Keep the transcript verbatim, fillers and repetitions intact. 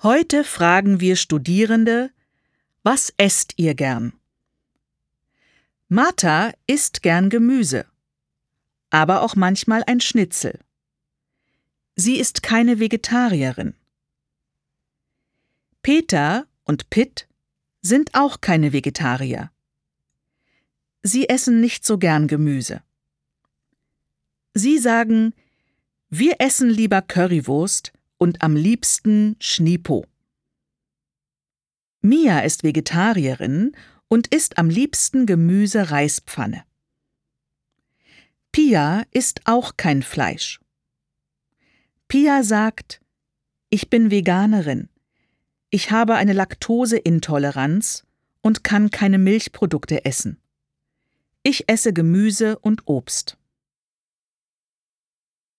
Heute fragen wir Studierende: Was esst ihr gern? Martha isst gern Gemüse, aber auch manchmal ein Schnitzel. Sie ist keine Vegetarierin. Peter und Pitt sind auch keine Vegetarier. Sie essen nicht so gern Gemüse. Sie sagen: Wir essen lieber Currywurst und am liebsten Schnipo. Mia ist Vegetarierin und isst am liebsten Gemüse-Reispfanne. Pia isst auch kein Fleisch. Pia sagt: Ich bin Veganerin. Ich habe eine Laktoseintoleranz und kann keine Milchprodukte essen. Ich esse Gemüse und Obst.